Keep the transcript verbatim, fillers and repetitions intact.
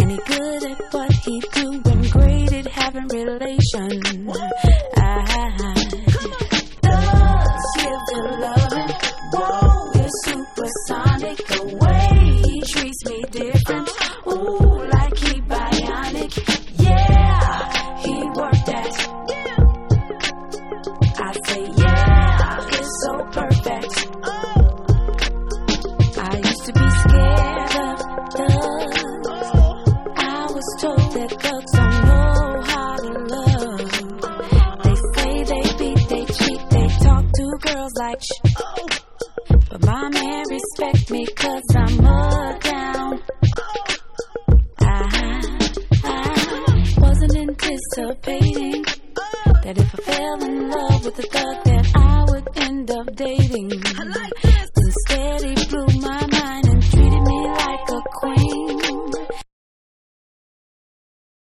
And he good at what he do and great at having relations. I does give the loving. Whoa, it's supersonic. The way he treats me different. Ooh, like he bionic. Yeah, he worked that. I say yeah, it's so perfect. I used to be scared of thugs. I was told that thugs don't know how to love. They say they beat, they cheat, they talk to girls like shh. But my man respect me cause I'm mud down. I, I wasn't anticipating that if I fell in love with a thug that I would end up dating.